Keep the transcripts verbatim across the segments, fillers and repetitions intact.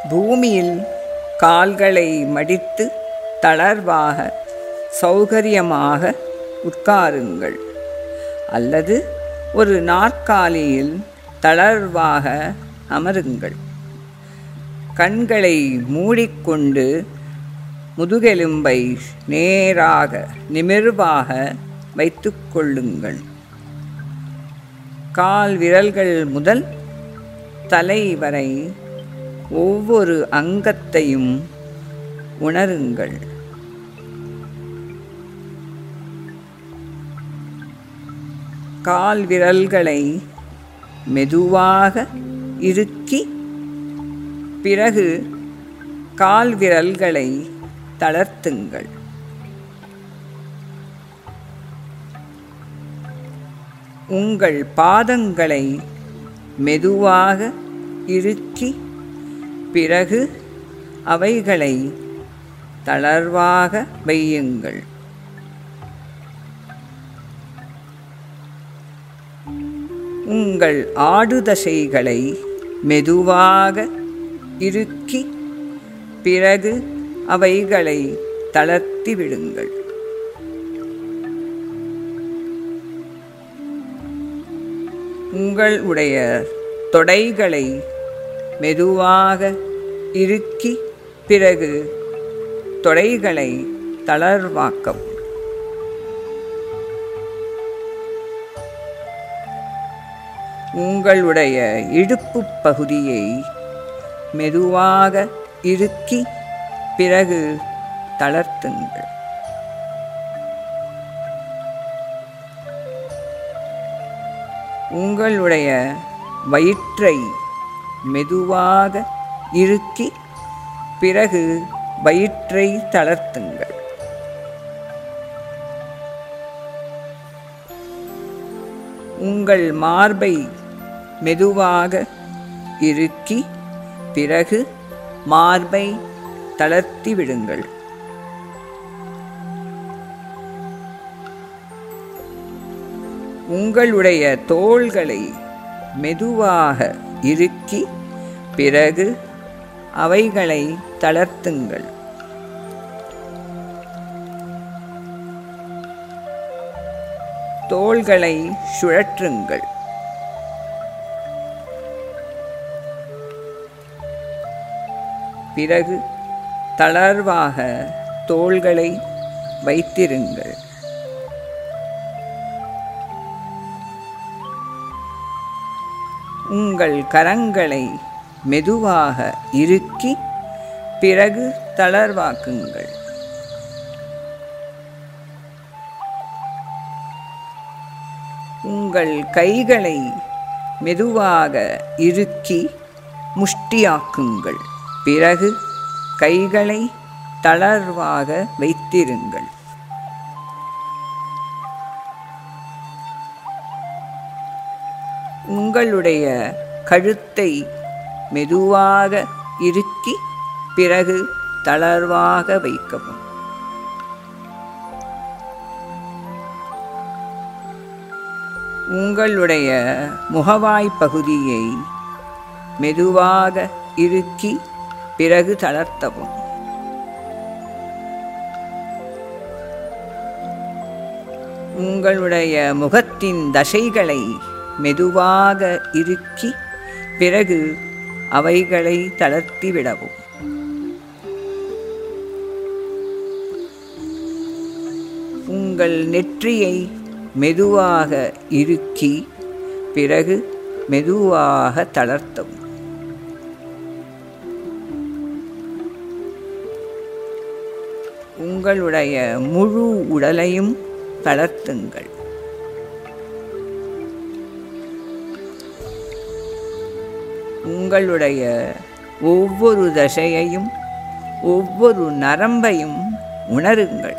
பூமியில் கால்களை மடித்து தளர்வாக சௌகரியமாக உட்காருங்கள், அல்லது ஒரு நாற்காலியில் தளர்வாக அமருங்கள். கண்களை மூடிக்கொண்டு முதுகெலும்பை நேராக நிமிர்வாக வைத்துக் கொள்ளுங்கள். கால் விரல்கள் முதல் தலை வரை ஒவ்வொரு அங்கத்தையும் உணருங்கள். கால் விரல்களை மெதுவாக இறுக்கி பிறகு கால் விரல்களை தளர்த்துங்கள். உங்கள் பாதங்களை மெதுவாக இறுக்கி பிறகு அவைகளை தளர்வாக வையுங்கள். உங்கள் ஆடுதசைகளை மெதுவாக இறுக்கி பிறகு அவைகளை தளர்த்தி விடுங்கள். உங்களுடைய தொடைகளை மெதுவாக இறுக்கி பிறகு தொடைகளை தளர்வாக்கவும். உங்களுடைய இடுப்பு பகுதியை மெதுவாக இறுக்கி பிறகு தளர்த்துங்கள். உங்களுடைய வயிற்றை மெதுவாக இறுக்கி பிறகு வயிற்றை தளர்த்துங்கள். உங்கள் மார்பை மெதுவாக இறுக்கி பிறகு மார்பை தளர்த்தி விடுங்கள். உங்களுடைய தோள்களை மெதுவாக இறுக்கி பிறகு அவைகளை தளர்த்துங்கள். தோள்களை சுழற்றுங்கள். பிறகு தளர்வாக தோள்களை வைத்திருங்கள். உங்கள் கரங்களை மெதுவாக இறுக்கி பிறகு தளர்வாக்குங்கள். உங்கள் கைகளை மெதுவாக இறுக்கி முஷ்டியாக்குங்கள். பிறகு கைகளை தளர்வாக வைத்திருங்கள். உங்களுடைய கழுத்தை மெதுவாக இறுக்கி பிறகு தளர்வாக வைக்கவும். உங்களுடைய முகவாய் பகுதியை மெதுவாக இறுக்கி பிறகு தளர்த்தவும். உங்களுடைய முகத்தின் தசைகளை மெதுவாக இறுக்கி பிறகு அவைகளை தளர்த்தி விடவும். உங்கள் நெற்றியை மெதுவாக இறுக்கி பிறகு மெதுவாக தளர்த்தவும். உங்களுடைய முழு உடலையும் தளர்த்துங்கள். உங்களுடைய ஒவ்வொரு தசையையும் ஒவ்வொரு நரம்பையும் உணருங்கள்.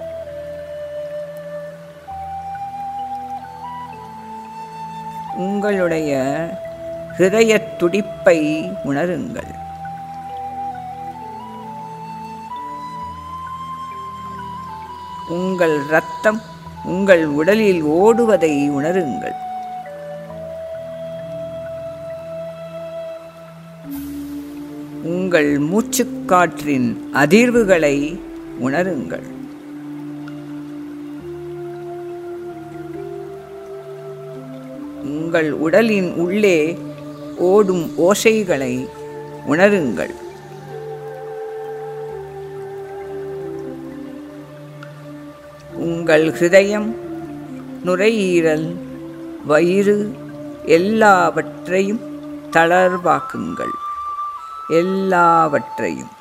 உங்களுடைய ஹிருதயத் துடிப்பை உணருங்கள். உங்கள் இரத்தம் உங்கள் உடலில் ஓடுவதை உணருங்கள். உங்கள் மூச்சுக்காற்றின் அதிர்வுகளை உணருங்கள். உங்கள் உடலின் உள்ளே ஓடும் ஓசைகளை உணருங்கள். உங்கள் ஹிருதயம், நுரையீரல், வயிறு எல்லாவற்றையும் தளர்வாக்குங்கள். எல்லாவற்றையும்.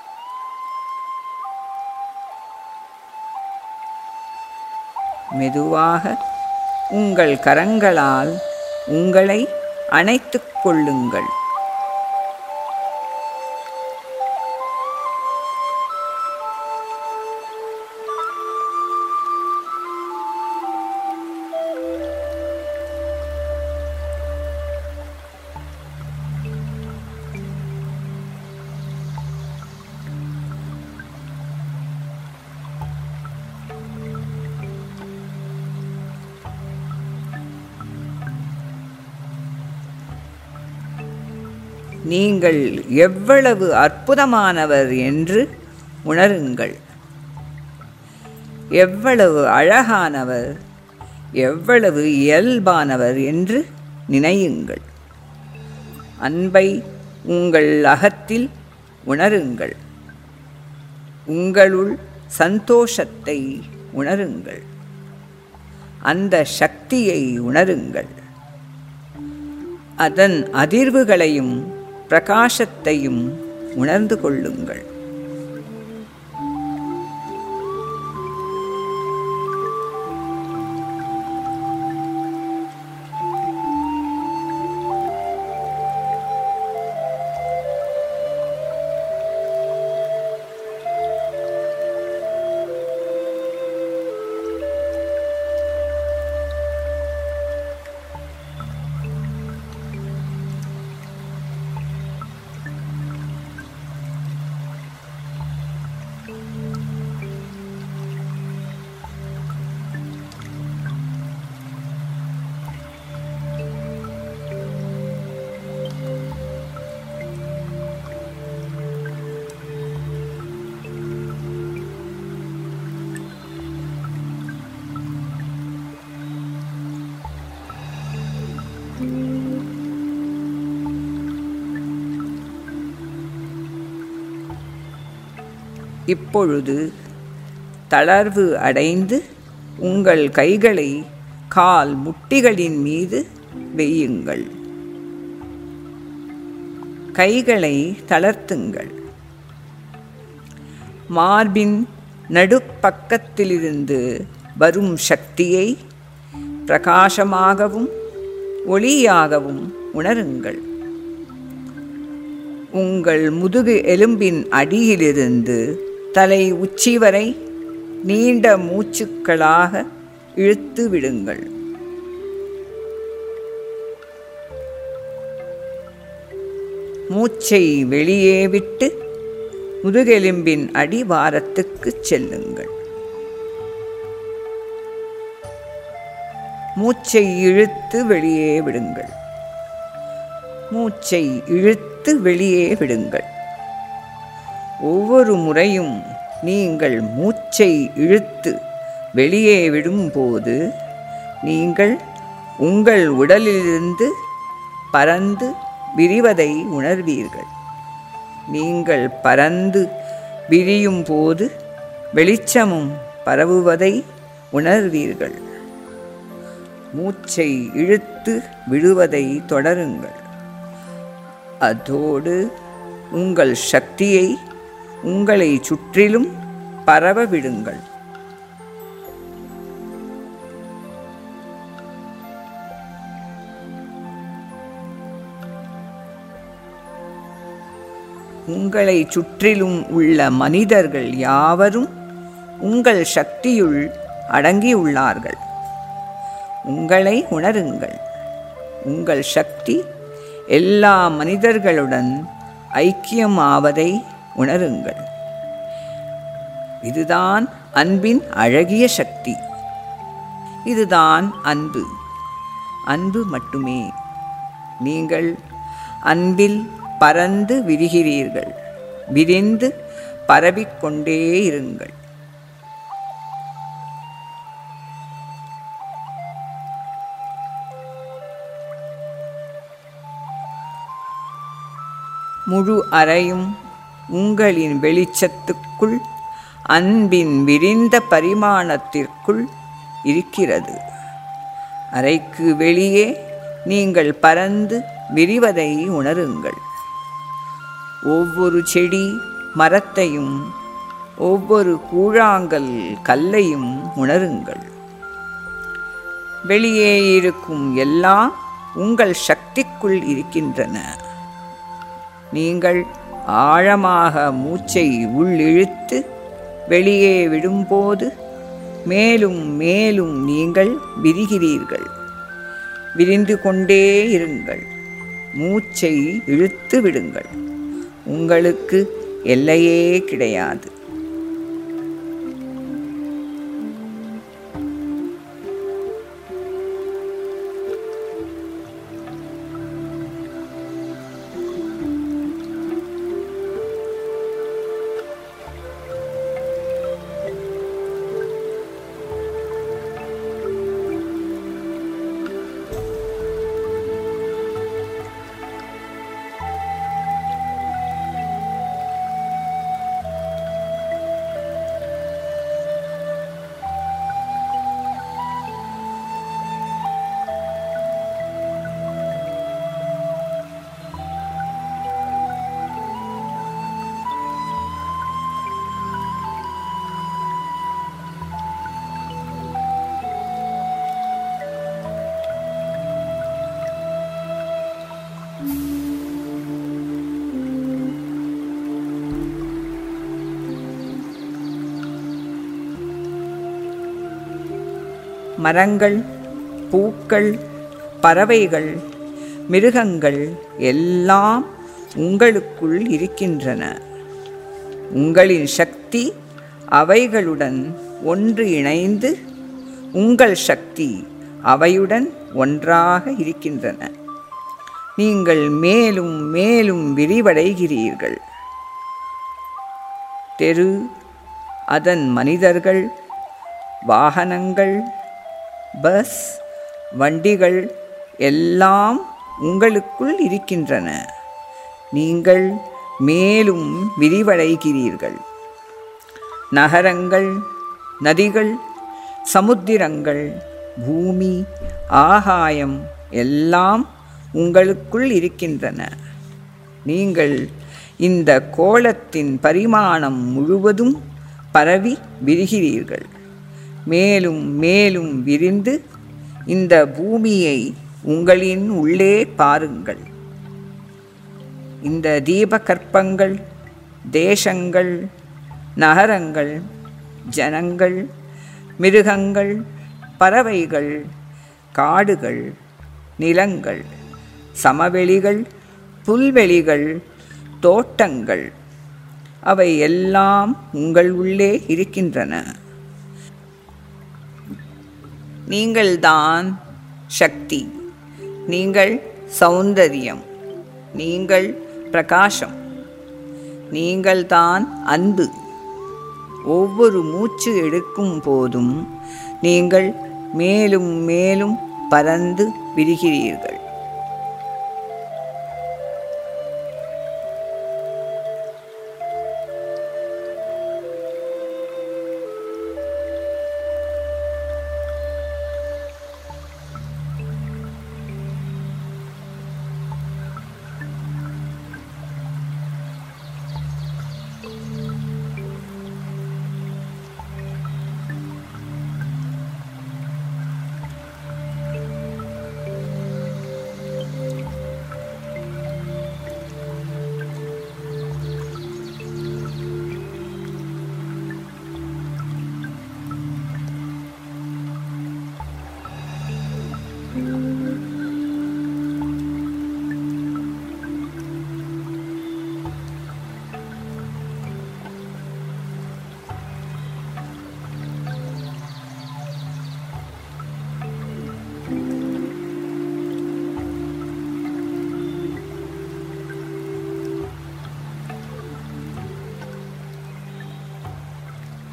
மெதுவாக உங்கள் கரங்களால் உங்களை அணைத்துக் கொள்ளுங்கள். நீங்கள் எவ்வளவு அற்புதமானவர் என்று உணருங்கள். எவ்வளவு அழகானவர், எவ்வளவு இயல்பானவர் என்று நினையுங்கள். அன்பை உங்கள் அகத்தில் உணருங்கள். உங்களுள் சந்தோஷத்தை உணருங்கள். அந்த சக்தியை உணருங்கள். அதன் அதிர்வுகளையும் பிரகாசத்தையும் உணர்ந்து கொள்ளுங்கள். இப்பொழுது தளர்வு அடைந்து உங்கள் கைகளை கால் முட்டிகளின் மீது வையுங்கள். கைகளை தளர்த்துங்கள். மார்பின் நடுப்பக்கத்திலிருந்து வரும் சக்தியை பிரகாசமாகவும் ஒளியாகவும் உணருங்கள். உங்கள் முதுகு எலும்பின் அடியிலிருந்து தலை உச்சி வரை நீண்ட மூச்சுக்களாக இழுத்து விடுங்கள். மூச்சை வெளியே விட்டு முதுகெலும்பின் அடிவாரத்துக்கு செல்லுங்கள். மூச்சை இழுத்து வெளியே விடுங்கள். மூச்சை இழுத்து வெளியே விடுங்கள். ஒவ்வொரு முறையும் நீங்கள் மூச்சை இழுத்து வெளியே விடும்போது நீங்கள் உங்கள் உடலிலிருந்து பறந்து விரிவதை உணர்வீர்கள். நீங்கள் பறந்து விரியும் போது வெளிச்சமும் பரவுவதை உணர்வீர்கள். மூச்சை இழுத்து விடுவதை தொடருங்கள். அதோடு உங்கள் சக்தியை உங்களை சுற்றிலும் பரவ விடுங்கள். உங்களை சுற்றிலும் உள்ள மனிதர்கள் யாவரும் உங்கள் சக்தியுள் அடங்கியுள்ளார்கள். உங்களை உணருங்கள். உங்கள் சக்தி எல்லா மனிதர்களுடன் ஐக்கியமாவதை உணருங்கள். இதுதான் அன்பின் அழகிய சக்தி. இதுதான் அன்பு. அன்பு மட்டுமே. நீங்கள் அன்பில் பரந்து விரிகிறீர்கள். விரிந்து பரவிக்கொண்டே இருங்கள். முழு அறையும் உங்களின் வெளிச்சத்துக்குள், அன்பின் விரிந்த பரிமாணத்திற்குள் இருக்கிறது. அறைக்கு வெளியே நீங்கள் பரந்து விரிவதை உணருங்கள். ஒவ்வொரு செடி மரத்தையும், ஒவ்வொரு கூழாங்கல் கல்லையும் உணருங்கள். வெளியே இருக்கும் எல்லாம் உங்கள் சக்திக்குள் இருக்கின்றன. நீங்கள் ஆழமாக மூச்சை உள்ளிழுத்து வெளியே விடும்போது மேலும் மேலும் நீங்கள் விரிகிறீர்கள். விரிந்து கொண்டே இருங்கள். மூச்சை இழுத்து விடுங்கள். உங்களுக்கு எல்லையே கிடையாது. மரங்கள், பூக்கள், பறவைகள், மிருகங்கள் எல்லாம் உங்களுக்குள் இருக்கின்றன. உங்களின் சக்தி அவைகளுடன் ஒன்று இணைந்து உங்கள் சக்தி அவையுடன் ஒன்றாக இருக்கின்றன. நீங்கள் மேலும் மேலும் விரிவடைகிறீர்கள். தெரு, அதன் மனிதர்கள், வாகனங்கள், பஸ், வண்டிகள் எல்லாம் உங்களுக்குள் இருக்கின்றன. நீங்கள் மேலும் விரிவடைகிறீர்கள். நகரங்கள், நதிகள், சமுத்திரங்கள், பூமி, ஆகாயம் எல்லாம் உங்களுக்குள் இருக்கின்றன. நீங்கள் இந்த கோளத்தின் பரிமாணம் முழுவதும் பரவி விரிகிறீர்கள். மேலும் மேலும் விரிந்து இந்த பூமியை உங்களின் உள்ளே பாருங்கள். இந்த தீபகற்பங்கள், தேசங்கள், நகரங்கள், ஜனங்கள், மிருகங்கள், பறவைகள், காடுகள், நிலங்கள், சமவெளிகள், புல்வெளிகள், தோட்டங்கள் அவை எல்லாம் உங்கள் உள்ளே இருக்கின்றன. நீங்கள்தான் சக்தி. நீங்கள் சௌந்தரியம். நீங்கள் பிரகாசம். நீங்கள்தான் அன்பு. ஒவ்வொரு மூச்சு எடுக்கும் போதும் நீங்கள் மேலும் மேலும் பரந்து விரிகிறீர்கள்.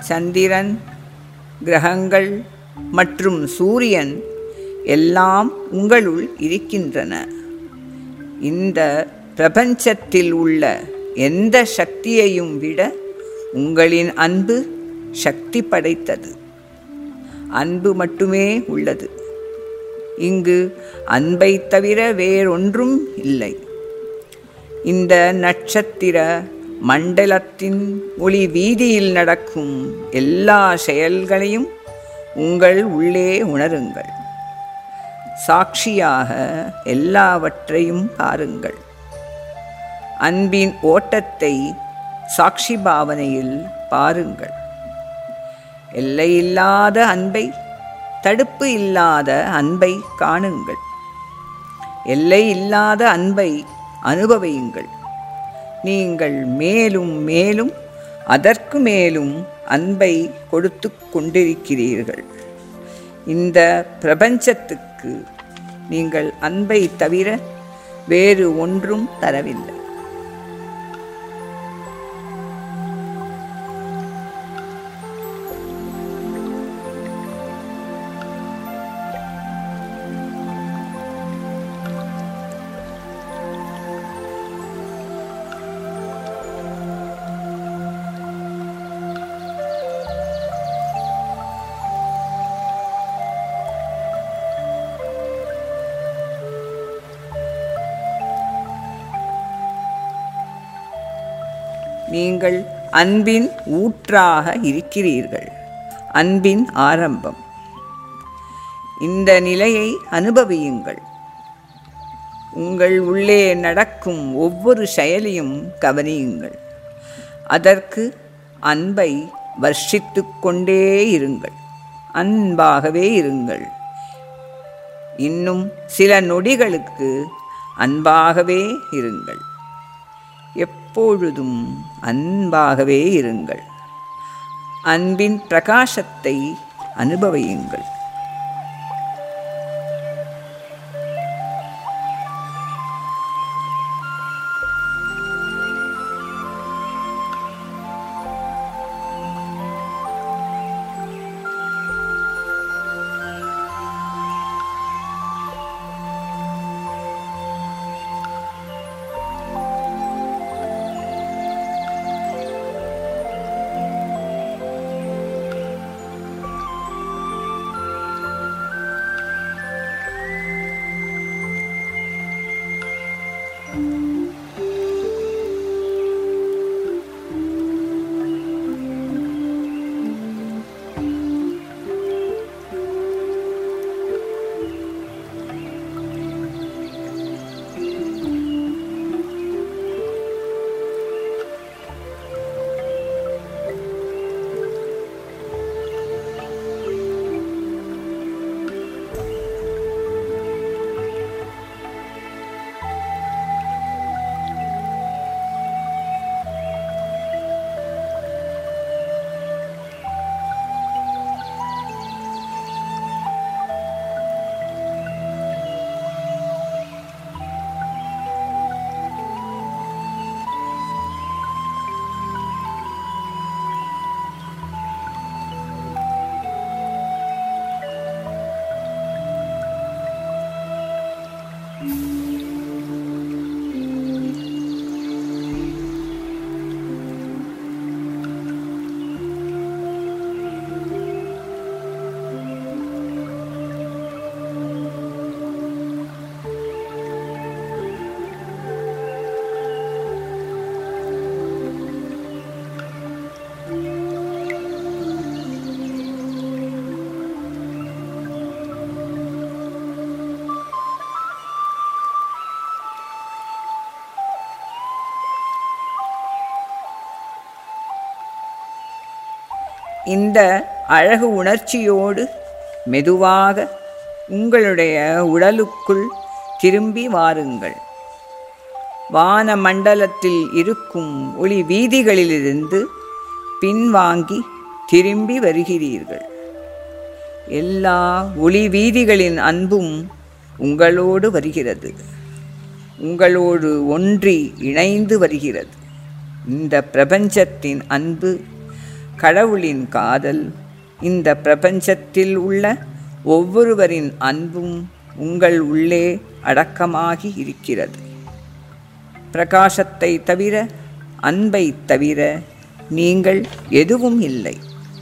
சந்திரன், கிரகங்கள் மற்றும் சூரியன் எல்லாம் உங்களுள் இருக்கின்றன. இந்த பிரபஞ்சத்தில் உள்ள எந்த சக்தியையும் விட உங்களின் அன்பு சக்தி படைத்தது. அன்பு மட்டுமே உள்ளது. இங்கு அன்பை தவிர வேறொன்றும் இல்லை. இந்த நட்சத்திர மண்டலத்தின் ஒளி வீதியில் நடக்கும் எல்லா செயல்களையும் உங்கள் உள்ளே உணருங்கள். சாட்சியாக எல்லாவற்றையும் பாருங்கள். அன்பின் ஓட்டத்தை சாட்சி பாவனையில் பாருங்கள். எல்லையில்லாத அன்பை, தடுப்பு இல்லாத அன்பை காணுங்கள். எல்லை இல்லாத அன்பை அனுபவியுங்கள். நீங்கள் மேலும் மேலும் அதற்கு மேலும் அன்பை கொடுத்து கொண்டிருக்கிறீர்கள். இந்த பிரபஞ்சத்துக்கு நீங்கள் அன்பை தவிர வேறு ஒன்றும் தரவில்லை. நீங்கள் அன்பின் ஊற்றாக இருக்கிறீர்கள். அன்பின் ஆரம்பம். இந்த நிலையை அனுபவியுங்கள். உங்கள் உள்ளே நடக்கும் ஒவ்வொரு செயலையும் கவனியுங்கள். அதற்கு அன்பை வர்ஷித்து கொண்டே இருங்கள். அன்பாகவே இருங்கள். இன்னும் சில நொடிகளுக்கு அன்பாகவே இருங்கள். எப்பொழுதும் அன்பாகவே இருங்கள். அன்பின் பிரகாசத்தை அனுபவியுங்கள். இந்த அழகு உணர்ச்சியோடு மெதுவாக உங்களுடைய உடலுக்குள் திரும்பி வாருங்கள். வான மண்டலத்தில் இருக்கும் ஒளி வீதிகளிலிருந்து பின்வாங்கி திரும்பி வருகிறீர்கள். எல்லா ஒளி வீதிகளின் அன்பும் உங்களோடு வருகிறது, உங்களோடு ஒன்றி இணைந்து வருகிறது. இந்த பிரபஞ்சத்தின் அன்பு கடவுளின் காதல், இந்த பிரபஞ்சத்தில் உள்ள ஒவ்வொருவரின் அன்பும் உங்கள் உள்ளே அடக்கமாகி இருக்கிறது. பிரகாசத்தை தவிர, அன்பை தவிர நீங்கள் எதுவும் இல்லை.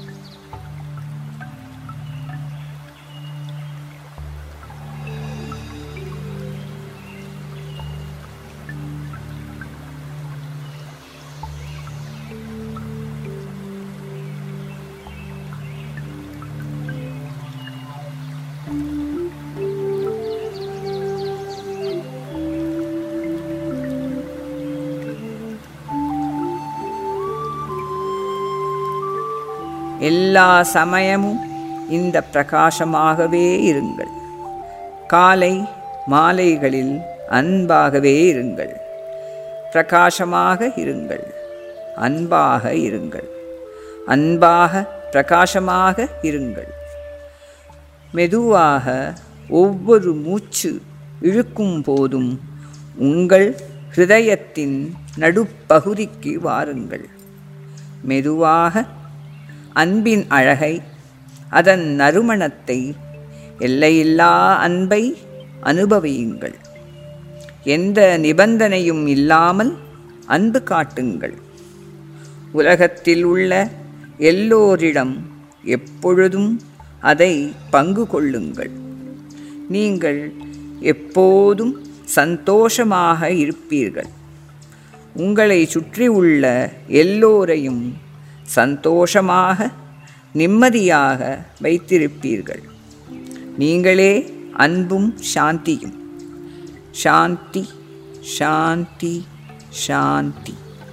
எல்லா சமயமும் இந்த பிரகாசமாகவே இருங்கள். காலை மாலைகளில் அன்பாகவே இருங்கள். பிரகாசமாக இருங்கள், அன்பாக இருங்கள், அன்பாக பிரகாசமாக இருங்கள். மெதுவாக ஒவ்வொரு மூச்சு இழுக்கும் போதும் உங்கள் ஹிருதயத்தின் நடுப்பகுதிக்கு வாருங்கள். மெதுவாக அன்பின் அழகை, அதன் நறுமணத்தை, எல்லையில்லா அன்பை அனுபவியுங்கள். எந்த நிபந்தனையும் இல்லாமல் அன்பு காட்டுங்கள். உலகத்தில் உள்ள எல்லோரிடம் எப்பொழுதும் அதை பங்கு கொள்ளுங்கள். நீங்கள் எப்போதும் சந்தோஷமாக இருப்பீர்கள். உங்களை சுற்றியுள்ள எல்லோரையும் சந்தோஷமாக, நிம்மதியாக வைத்திருப்பீர்கள். நீங்களே அன்பும் சாந்தியும். சாந்தி, சாந்தி, சாந்தி.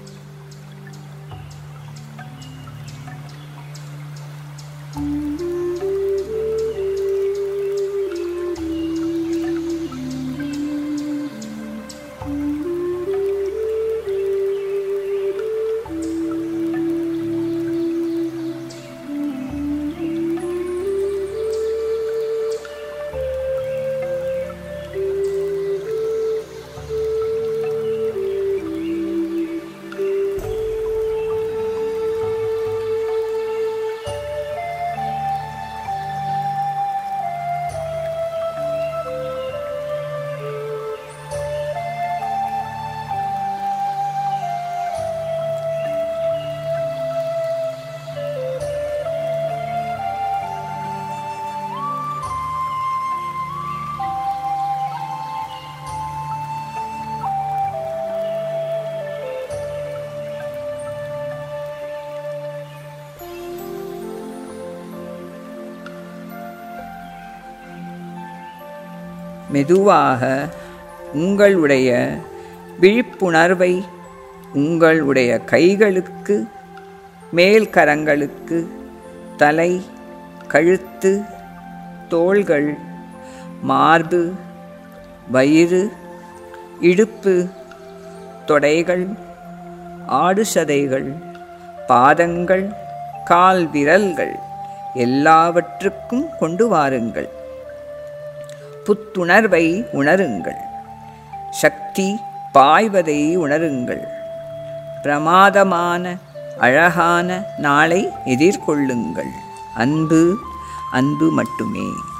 மெதுவாக உங்களுடைய விழிப்புணர்வை உங்களுடைய கைகளுக்கு, மேல் கரங்களுக்கு, தலை, கழுத்து, தோள்கள், மார்பு, வயிறு, இடுப்பு, தொடைகள், ஆடுசதைகள், பாதங்கள், கால் விரல்கள் எல்லாவற்றுக்கும் கொண்டு வாருங்கள். புத்துணர்வை உணருங்கள். சக்தி பாய்வதை உணருங்கள். பிரமாதமான அழகான நாளை எதிர்கொள்ளுங்கள். அன்பு, அன்பு மட்டுமே.